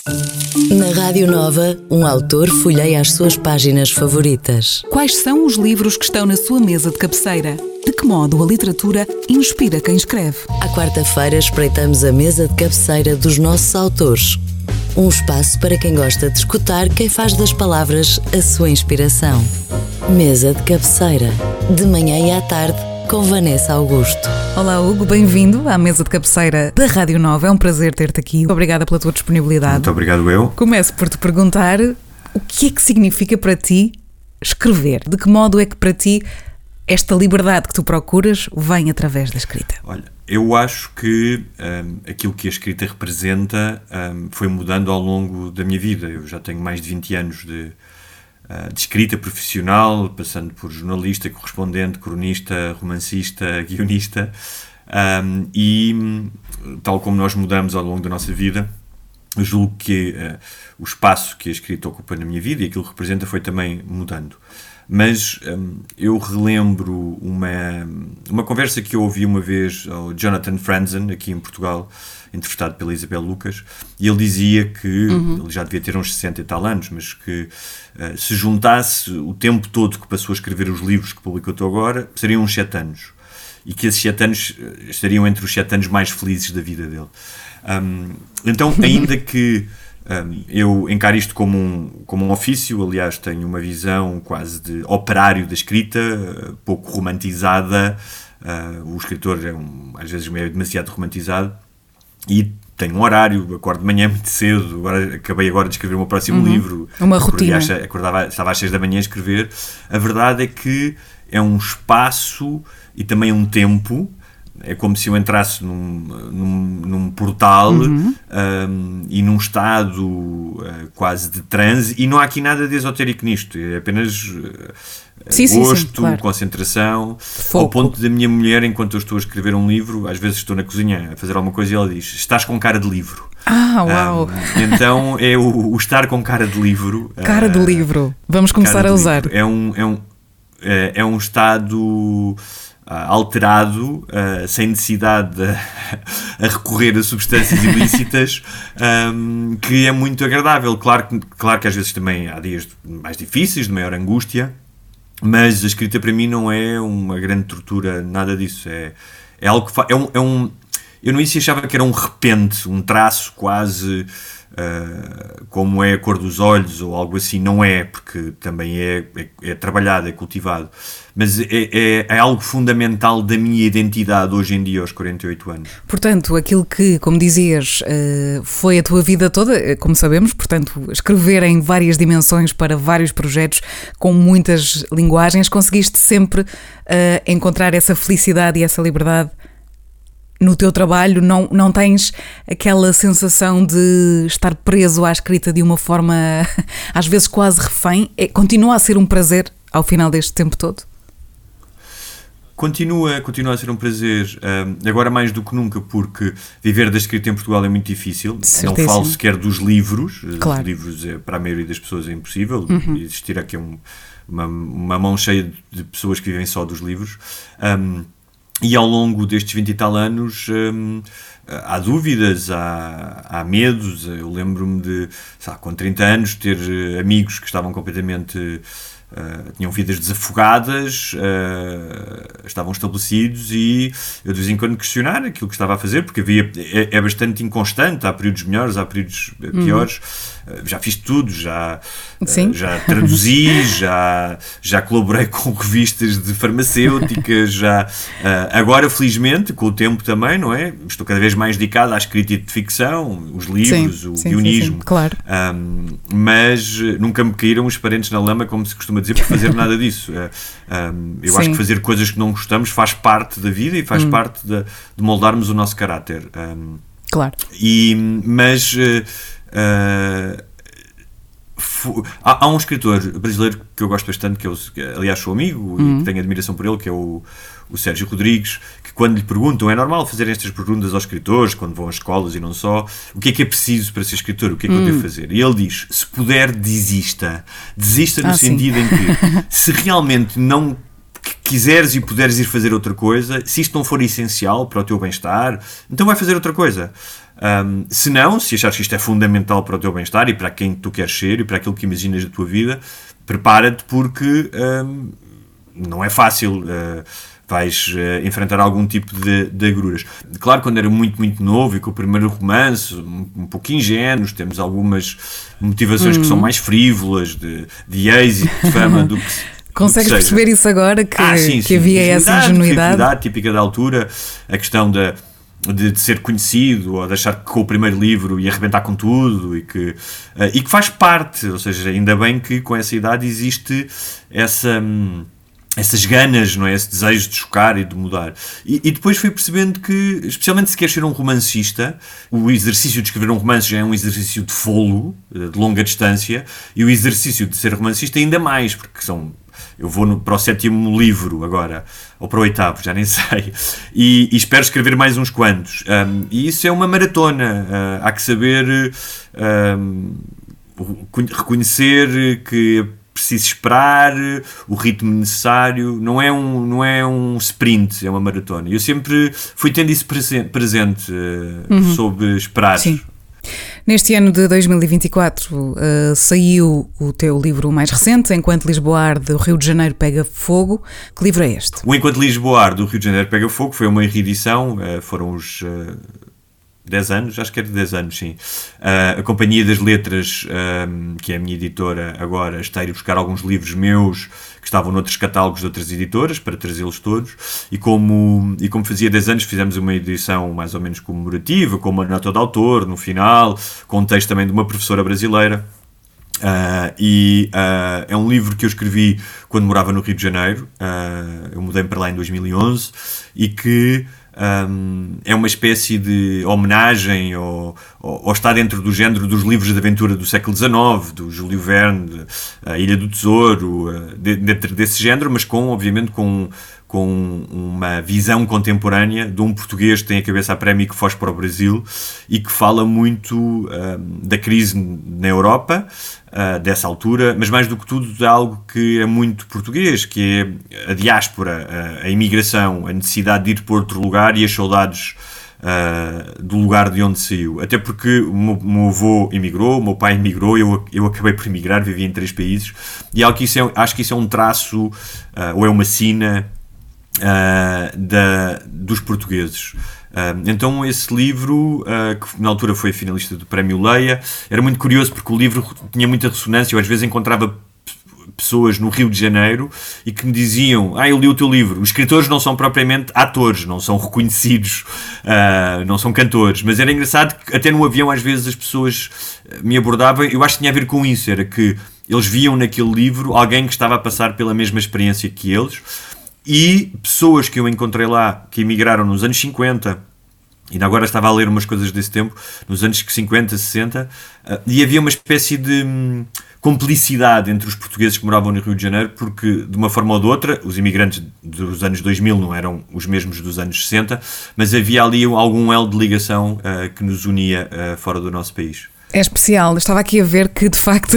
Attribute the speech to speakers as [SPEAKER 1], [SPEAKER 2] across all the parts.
[SPEAKER 1] Na Rádio Nova, um autor folheia as suas páginas favoritas.
[SPEAKER 2] Quais são os livros que estão na sua mesa de cabeceira? De que modo a literatura inspira quem escreve?
[SPEAKER 1] À quarta-feira espreitamos a mesa de cabeceira dos nossos autores. Um espaço para quem gosta de escutar quem faz das palavras a sua inspiração. Mesa de cabeceira, de manhã e à tarde, com Vanessa Augusto.
[SPEAKER 2] Olá Hugo, bem-vindo à mesa de cabeceira da Rádio Nova. É um prazer ter-te aqui. Obrigada pela tua disponibilidade.
[SPEAKER 3] Muito obrigado eu.
[SPEAKER 2] Começo por te perguntar o que é que significa para ti escrever? De que modo é que para ti esta liberdade que tu procuras vem através da escrita?
[SPEAKER 3] Olha, eu acho que aquilo que a escrita representa foi mudando ao longo da minha vida. Eu já tenho mais de 20 anos de escrita profissional, passando por jornalista, correspondente, cronista, romancista, guionista, e tal como nós mudamos ao longo da nossa vida, eu julgo que o espaço que a escrita ocupa na minha vida e aquilo que representa foi também mudando. Mas eu relembro uma conversa que eu ouvi uma vez ao Jonathan Franzen, aqui em Portugal, interpretado pela Isabel Lucas, e ele dizia que, ele já devia ter uns 60 e tal anos, mas que se juntasse o tempo todo que passou a escrever os livros que publicou até agora, seriam uns 7 anos. E que esses 7 anos estariam entre os 7 anos mais felizes da vida dele. Então, ainda que eu encaro isto como um ofício, aliás, tenho uma visão quase de operário da escrita, pouco romantizada, o escritor é às vezes meio demasiado romantizado, e tenho um horário, acordo de manhã muito cedo, acabei agora de escrever o meu próximo livro.
[SPEAKER 2] Uma rotina.
[SPEAKER 3] Estava às 6 da manhã a escrever. A verdade é que é um espaço e também um tempo. É como se eu entrasse num portal e num estado quase de transe, e não há aqui nada de esotérico nisto, é apenas gosto,
[SPEAKER 2] claro.
[SPEAKER 3] Concentração,
[SPEAKER 2] Foco.
[SPEAKER 3] ao ponto da minha mulher, enquanto eu estou a escrever um livro, às vezes estou na cozinha a fazer alguma coisa e ela diz: estás com cara de livro.
[SPEAKER 2] Uau!
[SPEAKER 3] Então é o estar com cara de livro.
[SPEAKER 2] Cara de livro, vamos começar a usar.
[SPEAKER 3] É um estado alterado, sem necessidade a recorrer a substâncias ilícitas, que é muito agradável. Claro que às vezes também há dias mais difíceis, de maior angústia, mas a escrita para mim não é uma grande tortura, nada disso. É algo que eu no início achava que era um repente, um traço quase como é a cor dos olhos ou algo assim. Não é, porque também é trabalhado, é cultivado, mas é algo fundamental da minha identidade hoje em dia, aos 48 anos.
[SPEAKER 2] Portanto, aquilo que, como dizias, foi a tua vida toda, como sabemos, portanto, escrever em várias dimensões para vários projetos, com muitas linguagens, conseguiste sempre encontrar essa felicidade e essa liberdade no teu trabalho. Não tens aquela sensação de estar preso à escrita de uma forma, às vezes quase refém? Continua a ser um prazer ao final deste tempo todo?
[SPEAKER 3] Continua a ser um prazer, agora mais do que nunca, porque viver da escrita em Portugal é muito difícil.
[SPEAKER 2] Certíssimo.
[SPEAKER 3] Não falo sequer dos livros.
[SPEAKER 2] Claro.
[SPEAKER 3] Os livros, para a maioria das pessoas, é impossível. Existir aqui uma mão cheia de pessoas que vivem só dos livros. E ao longo destes 20 e tal anos há dúvidas, há medos. Eu lembro-me de, com 30 anos, ter amigos que estavam completamente... tinham vidas desafogadas, estavam estabelecidos, e eu de vez em quando questionar aquilo que estava a fazer, porque é bastante inconstante, há períodos melhores, há períodos piores. Já fiz tudo, já traduzi, já colaborei com revistas de farmacêuticas, agora felizmente com o tempo também, não é? Estou cada vez mais dedicado à escrita de ficção, os livros, o guionismo.
[SPEAKER 2] Sim, claro.
[SPEAKER 3] Mas nunca me caíram os parentes na lama, como se costuma dizer, por fazer nada disso. Eu acho que fazer coisas que não gostamos faz parte da vida e faz parte de moldarmos o nosso caráter.
[SPEAKER 2] Claro.
[SPEAKER 3] Mas há um escritor brasileiro que eu gosto bastante, que aliás sou amigo e que tenho admiração por ele, que é o Sérgio Rodrigues, que quando lhe perguntam, é normal fazer estas perguntas aos escritores quando vão às escolas e não só, o que é preciso para ser escritor, o que é que eu devo fazer? E ele diz: se puder, desista no sentido em que, se realmente não quiseres e puderes ir fazer outra coisa, se isto não for essencial para o teu bem-estar, então vai fazer outra coisa. Se não, se achares que isto é fundamental para o teu bem-estar e para quem tu queres ser e para aquilo que imaginas da tua vida, prepara-te, porque não é fácil. Vais enfrentar algum tipo de agruras. Claro, quando era muito, muito novo e com o primeiro romance, um pouco ingênuos, temos algumas motivações que são mais frívolas, de êxito, de fama, do que...
[SPEAKER 2] Consegues perceber isso agora, que havia essa ingenuidade?
[SPEAKER 3] Típica da altura, a questão de ser conhecido, ou de achar que com o primeiro livro ia arrebentar com tudo, e que faz parte, ou seja, ainda bem que com essa idade existe essas ganas, não é? Esse desejo de chocar e de mudar. E depois fui percebendo que, especialmente se queres ser um romancista, o exercício de escrever um romance já é um exercício de fôlego, de longa distância, e o exercício de ser romancista ainda mais, porque eu vou para o 7º livro agora, ou para o 8º, já nem sei, e espero escrever mais uns quantos. E isso é uma maratona. Há que saber reconhecer que preciso esperar o ritmo necessário. Não é um sprint, é uma maratona. Eu sempre fui tendo isso presente, soube esperar.
[SPEAKER 2] Sim. Neste ano de 2024 saiu o teu livro mais recente, Enquanto Lisboa Arde, o Rio de Janeiro Pega Fogo. Que livro é este?
[SPEAKER 3] O Enquanto Lisboa Arde, o Rio de Janeiro Pega Fogo foi uma reedição, foram os 10 anos, acho que era 10 anos, sim. A Companhia das Letras, que é a minha editora agora, está a ir buscar alguns livros meus que estavam noutros catálogos de outras editoras para trazê-los todos, e como fazia 10 anos, fizemos uma edição mais ou menos comemorativa, com uma nota de autor no final, com um texto também de uma professora brasileira. É um livro que eu escrevi quando morava no Rio de Janeiro. Eu mudei para lá em 2011, e que é uma espécie de homenagem ou está dentro do género dos livros de aventura do século XIX, do Júlio Verne, A Ilha do Tesouro, dentro desse género, mas obviamente com uma visão contemporânea de um português que tem a cabeça a prémio e que foge para o Brasil, e que fala muito da crise na Europa, dessa altura, mas mais do que tudo de algo que é muito português, que é a diáspora, a imigração, a necessidade de ir para outro lugar e as saudades do lugar de onde saiu. Até porque o meu avô emigrou, o meu pai emigrou, eu acabei por emigrar, vivi em 3 países, e acho que isso é um traço, ou é uma sina dos portugueses. Então esse livro, que na altura foi finalista do Prémio Leia, era muito curioso porque o livro tinha muita ressonância. Eu às vezes encontrava pessoas no Rio de Janeiro e que me diziam: eu li o teu livro. Os escritores não são propriamente atores, não são reconhecidos, não são cantores, mas era engraçado que até no avião às vezes as pessoas me abordavam. Eu acho que tinha a ver com isso, era que eles viam naquele livro alguém que estava a passar pela mesma experiência que eles. E pessoas que eu encontrei lá, que emigraram nos anos 50, ainda agora estava a ler umas coisas desse tempo, nos anos 50, 60, e havia uma espécie de complicidade entre os portugueses que moravam no Rio de Janeiro, porque de uma forma ou de outra, os imigrantes dos anos 2000 não eram os mesmos dos anos 60, mas havia ali algum elo de ligação que nos unia fora do nosso país.
[SPEAKER 2] É especial. Eu estava aqui a ver que, de facto,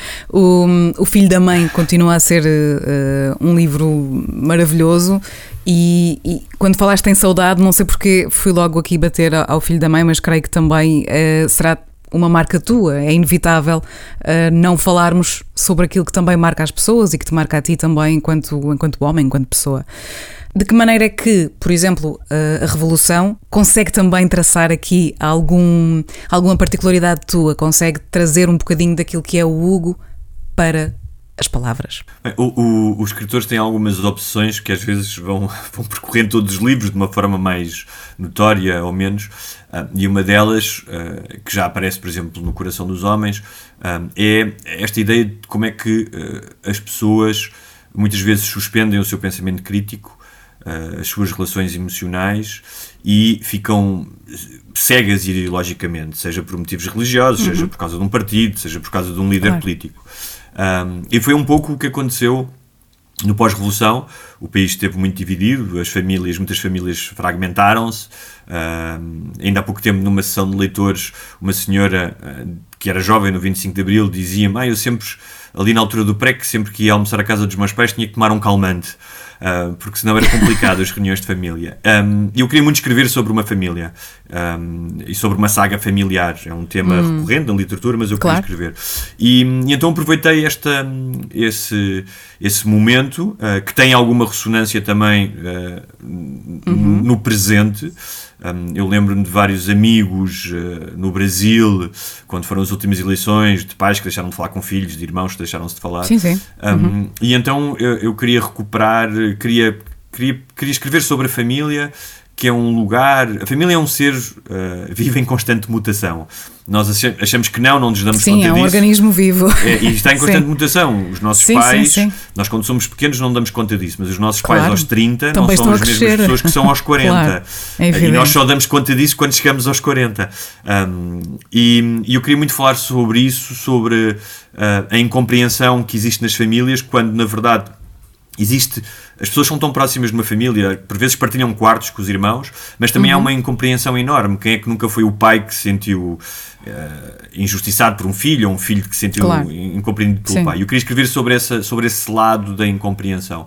[SPEAKER 2] o Filho da Mãe continua a ser um livro maravilhoso, e quando falaste em saudade, não sei porque fui logo aqui bater ao Filho da Mãe, mas creio que também será uma marca tua. É inevitável não falarmos sobre aquilo que também marca as pessoas e que te marca a ti também enquanto homem, enquanto pessoa. De que maneira é que, por exemplo, a Revolução consegue também traçar aqui alguma particularidade tua? Consegue trazer um bocadinho daquilo que é o Hugo para as palavras?
[SPEAKER 3] Bem, os escritores têm algumas opções que às vezes vão percorrendo todos os livros de uma forma mais notória ou menos, e uma delas, que já aparece, por exemplo, no Coração dos Homens, é esta ideia de como é que as pessoas muitas vezes suspendem o seu pensamento crítico, as suas relações emocionais, e ficam cegas ideologicamente, seja por motivos religiosos, seja por causa de um partido, seja por causa de um líder político. E foi um pouco o que aconteceu no pós-revolução. O país esteve muito dividido, muitas famílias fragmentaram-se. Ainda há pouco tempo, numa sessão de leitores, uma senhora que era jovem no 25 de Abril dizia-me: eu sempre, ali na altura do PREC, sempre que ia almoçar à casa dos meus pais, tinha que tomar um calmante. porque senão era complicado as reuniões de família. Eu queria muito escrever sobre uma família e sobre uma saga familiar. É um tema recorrente na literatura, mas eu queria escrever. E então aproveitei esse momento, que tem alguma ressonância também no presente. Eu lembro-me de vários amigos no Brasil, quando foram as últimas eleições, de pais que deixaram de falar com filhos, de irmãos que deixaram-se de falar.
[SPEAKER 2] Sim.
[SPEAKER 3] E então eu queria recuperar, queria escrever sobre a família, que é um lugar... A família é um ser vive em constante mutação. Nós achamos que não nos damos conta disso. Sim, é
[SPEAKER 2] um organismo vivo.
[SPEAKER 3] E está em constante mutação. Os nossos pais, nós quando somos pequenos não damos conta disso, mas os nossos pais aos 30
[SPEAKER 2] também
[SPEAKER 3] não são as mesmas pessoas que são aos 40. E nós só damos conta disso quando chegamos aos 40. E eu queria muito falar sobre isso, sobre a incompreensão que existe nas famílias, quando na verdade... As pessoas são tão próximas de uma família, por vezes partilham quartos com os irmãos, mas também há uma incompreensão enorme. Quem é que nunca foi o pai que se sentiu injustiçado por um filho, ou um filho que se sentiu incompreendido pelo pai? Eu queria escrever sobre esse lado da incompreensão.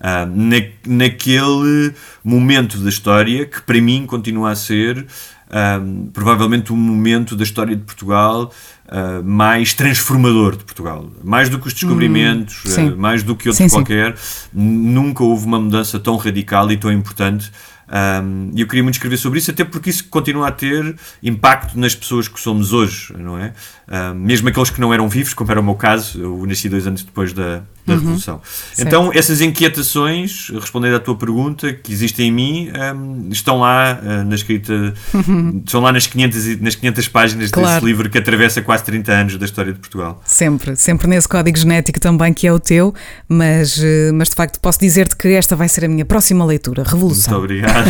[SPEAKER 3] Naquele momento da história, que para mim continua a ser provavelmente o momento da história de Portugal mais transformador de Portugal, mais do que os descobrimentos, mais do que outro qualquer. Nunca houve uma mudança tão radical e tão importante. E eu queria muito escrever sobre isso, até porque isso continua a ter impacto nas pessoas que somos hoje, não é? Mesmo aqueles que não eram vivos, como era o meu caso. Eu nasci 2 anos depois da Revolução.
[SPEAKER 2] Certo.
[SPEAKER 3] Então essas inquietações, respondendo à tua pergunta, que existem em mim, estão lá na escrita, estão lá nas 500 páginas desse livro que atravessa quase 30 anos da história de Portugal.
[SPEAKER 2] Sempre nesse código genético também, que é o teu, mas de facto posso dizer-te que esta vai ser a minha próxima leitura, Revolução.
[SPEAKER 3] Muito obrigado.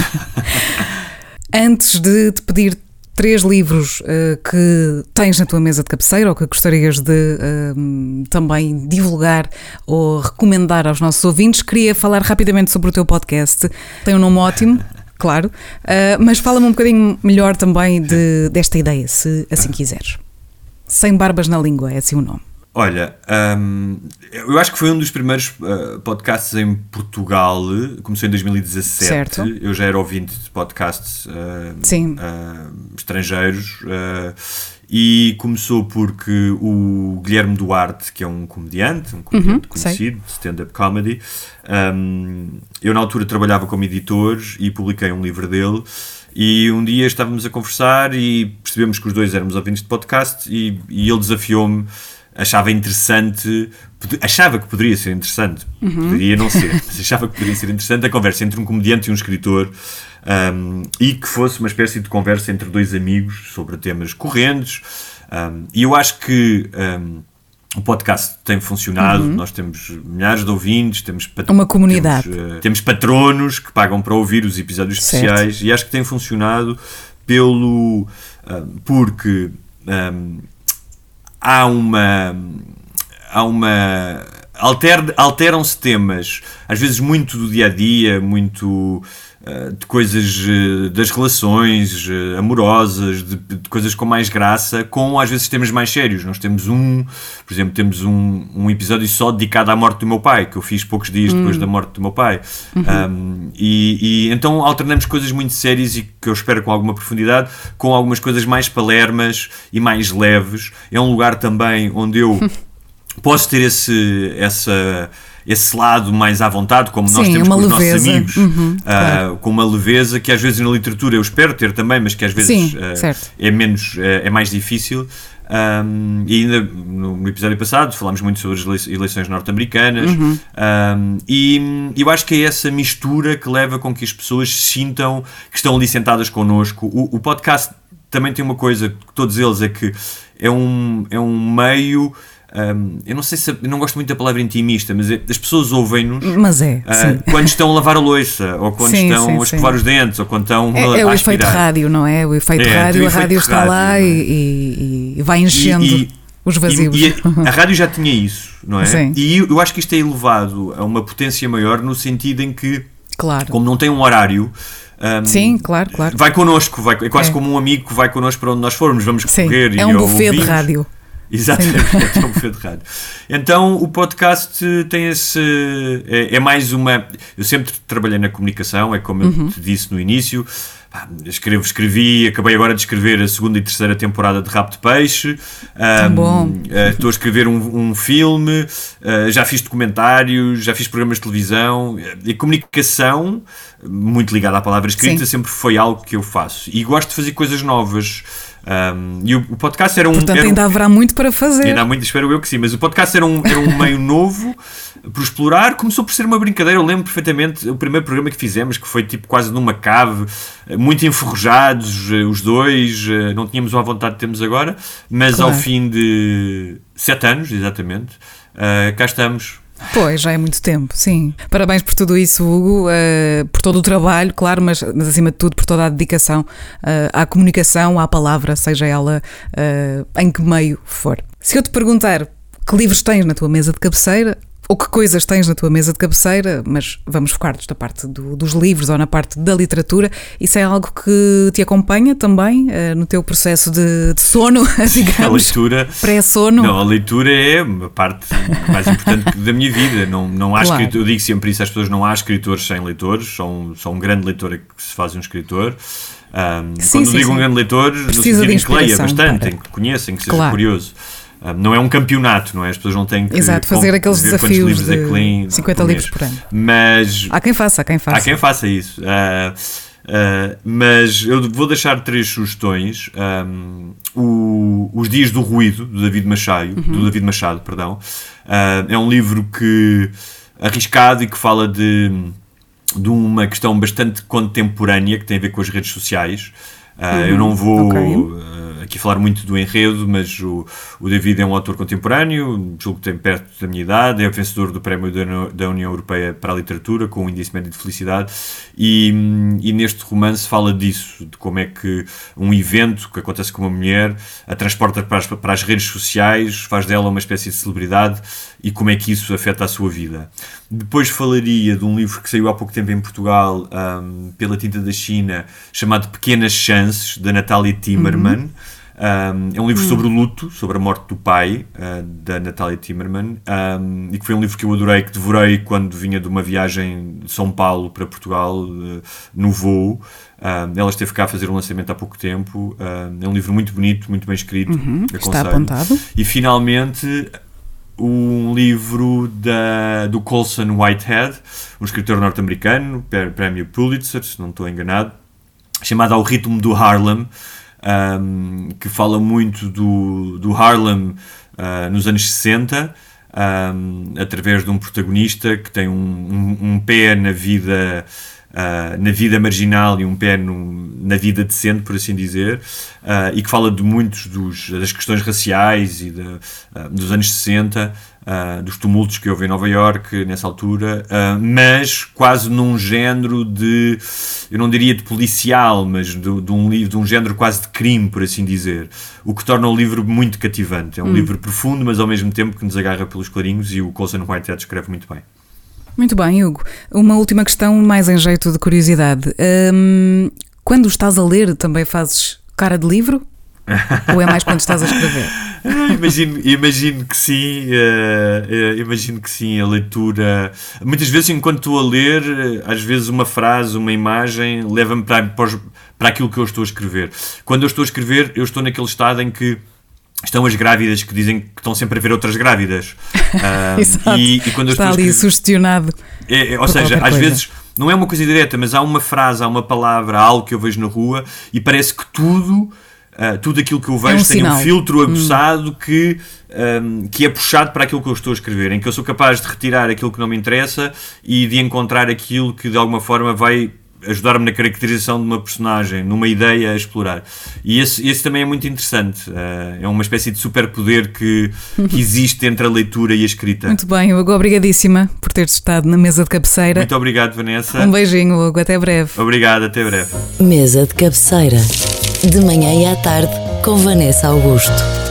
[SPEAKER 2] Antes de te pedir 3 livros que tens na tua mesa de cabeceira ou que gostarias de também divulgar ou recomendar aos nossos ouvintes, queria falar rapidamente sobre o teu podcast. Tem um nome ótimo, claro, mas fala-me um bocadinho melhor também desta ideia, se assim quiseres. Sem Barbas na Língua, é assim o nome.
[SPEAKER 3] Olha, eu acho que foi um dos primeiros podcasts em Portugal. Começou em 2017.
[SPEAKER 2] Certo.
[SPEAKER 3] Eu já era ouvinte de podcasts estrangeiros, e começou porque o Guilherme Duarte, que é um comediante conhecido, de stand-up comedy, eu na altura trabalhava como editor e publiquei um livro dele. E um dia estávamos a conversar e percebemos que os dois éramos ouvintes de podcast, e ele desafiou-me. Achava que poderia ser interessante, poderia não ser, mas achava que poderia ser interessante a conversa entre um comediante e um escritor, e que fosse uma espécie de conversa entre 2 amigos sobre temas correntes, e eu acho que o podcast tem funcionado. Nós temos milhares de ouvintes, temos
[SPEAKER 2] uma comunidade,
[SPEAKER 3] temos patronos que pagam para ouvir os episódios especiais, e acho que tem funcionado porque alteram-se temas, às vezes muito do dia-a-dia, muito de coisas das relações amorosas, de coisas com mais graça, com às vezes temas mais sérios. Nós temos por exemplo, temos um episódio só dedicado à morte do meu pai, que eu fiz poucos dias depois da morte do meu pai. E então alternamos coisas muito sérias e que eu espero com alguma profundidade, com algumas coisas mais palermas e mais leves. É um lugar também onde eu posso ter esse lado mais à vontade, como nós temos com os nossos amigos, claro. Com uma leveza que às vezes na literatura eu espero ter também, mas que às vezes é mais difícil. E ainda no episódio passado falámos muito sobre as eleições norte-americanas, e eu acho que é essa mistura que leva com que as pessoas sintam que estão ali sentadas connosco. O podcast também tem uma coisa, todos eles, é que é um meio... eu não sei se eu não gosto muito da palavra intimista, mas as pessoas ouvem-nos quando estão a lavar a louça, ou quando estão a escovar os dentes, ou quando estão a
[SPEAKER 2] o efeito rádio, não é? O efeito rádio, a rádio está lá e vai enchendo os vazios.
[SPEAKER 3] E a rádio já tinha isso, não é? Sim. E eu acho que isto é elevado a uma potência maior, no sentido em que, como não tem um horário,
[SPEAKER 2] claro.
[SPEAKER 3] vai connosco, é quase como um amigo que vai connosco para onde nós formos, vamos correr.
[SPEAKER 2] É um buffet de rádio.
[SPEAKER 3] Exatamente, é um buffet de rádio. Então o podcast tem é mais uma... Eu sempre trabalhei na comunicação, é como eu te disse no início. Escrevi, acabei agora de escrever a 2ª e 3ª temporada de Rabo de Peixe. Estou a escrever um filme, já fiz documentários, já fiz programas de televisão. E a comunicação, muito ligada à palavra escrita, sempre foi algo que eu faço. E gosto de fazer coisas novas. E o podcast era um...
[SPEAKER 2] Portanto, ainda haverá muito para fazer.
[SPEAKER 3] Ainda há muito, espero eu que sim. Mas o podcast era um meio novo por explorar. Começou por ser uma brincadeira. Eu lembro perfeitamente o primeiro programa que fizemos, que foi tipo quase numa cave, muito enferrujados, os dois. Não tínhamos a vontade que temos agora. Mas claro, ao fim de 7 anos, exatamente, cá estamos.
[SPEAKER 2] Pois, já é muito tempo, sim. Parabéns por tudo isso, Hugo, por todo o trabalho, claro, mas acima de tudo por toda a dedicação à comunicação, à palavra, seja ela em que meio for. Se eu te perguntar que livros tens na tua mesa de cabeceira, ou que coisas tens na tua mesa de cabeceira, mas vamos focar-nos na parte dos livros ou na parte da literatura, isso é algo que te acompanha também no teu processo de sono, digamos,
[SPEAKER 3] a leitura,
[SPEAKER 2] pré-sono?
[SPEAKER 3] Não, a leitura é uma parte mais importante da minha vida. Não há
[SPEAKER 2] claro.
[SPEAKER 3] Eu digo sempre isso às pessoas, não há escritores sem leitores, só um grande leitor é que se faz um escritor. Quando digo um grande leitor, no sentido em que leia bastante, em que conheça, em que seja curioso. Não é um campeonato, não é? As pessoas não têm que
[SPEAKER 2] fazer aqueles desafios
[SPEAKER 3] livros de
[SPEAKER 2] 50 livros por ano.
[SPEAKER 3] Mas
[SPEAKER 2] há quem faça.
[SPEAKER 3] Há quem faça isso. Mas eu vou deixar 3 sugestões. Os Dias do Ruído, do David Machado, perdão. É um livro arriscado e que fala de uma questão bastante contemporânea que tem a ver com as redes sociais. Eu não vou aqui falar muito do enredo, mas o David é um autor contemporâneo, julgo que tem perto da minha idade, é vencedor do Prémio da União Europeia para a Literatura, com o Índice Médio de Felicidade, e neste romance fala disso, de como é que um evento que acontece com uma mulher a transporta para as redes sociais, faz dela uma espécie de celebridade, e como é que isso afeta a sua vida. Depois falaria de um livro que saiu há pouco tempo em Portugal, pela Tinta da China, chamado Pequenas Chances, da Natalia Timmerman. É um livro sobre o luto, sobre a morte do pai, da Natalia Timmerman, e que foi um livro que eu adorei, que devorei quando vinha de uma viagem de São Paulo para Portugal, no voo. Ela esteve cá a fazer um lançamento há pouco tempo. É um livro muito bonito, muito bem escrito.
[SPEAKER 2] Está apontado.
[SPEAKER 3] E finalmente, um livro do Colson Whitehead, um escritor norte-americano, prémio Pulitzer, se não estou enganado, chamado Ao Ritmo do Harlem, que fala muito do Harlem nos anos 60, através de um protagonista que tem um pé na vida marginal e um pé na vida decente, por assim dizer, e que fala de muitos das questões raciais e dos anos 60, dos tumultos que houve em Nova Iorque nessa altura, mas quase num género eu não diria de policial, mas de um género quase de crime, por assim dizer, o que torna o livro muito cativante. É um livro profundo, mas ao mesmo tempo que nos agarra pelos clarinhos, e o Colson Whitehead escreve muito bem.
[SPEAKER 2] Muito bem, Hugo. Uma última questão, mais em jeito de curiosidade. Quando estás a ler, também fazes cara de livro? Ou é mais quando estás a escrever?
[SPEAKER 3] Imagino que sim. Imagino que sim. A leitura... Muitas vezes, enquanto estou a ler, às vezes uma frase, uma imagem, leva-me para aquilo que eu estou a escrever. Quando eu estou a escrever, eu estou naquele estado em que estão as grávidas que dizem que estão sempre a ver outras grávidas.
[SPEAKER 2] Exato.
[SPEAKER 3] E quando eu
[SPEAKER 2] está ali sugestionado.
[SPEAKER 3] Ou seja, às vezes não é uma coisa direta, mas há uma frase, há uma palavra, há algo que eu vejo na rua e parece que tudo aquilo que eu vejo tem um filtro aguçado que é puxado para aquilo que eu estou a escrever, em que eu sou capaz de retirar aquilo que não me interessa e de encontrar aquilo que de alguma forma vai ajudar-me na caracterização de uma personagem, numa ideia a explorar. E esse também é muito interessante. É uma espécie de superpoder que existe entre a leitura e a escrita.
[SPEAKER 2] Muito bem, Hugo, obrigadíssima por teres estado na mesa de cabeceira.
[SPEAKER 3] Muito obrigado, Vanessa.
[SPEAKER 2] Um beijinho, Hugo, até breve.
[SPEAKER 3] Obrigado, até breve.
[SPEAKER 1] Mesa de cabeceira, de manhã e à tarde, com Vanessa Augusto.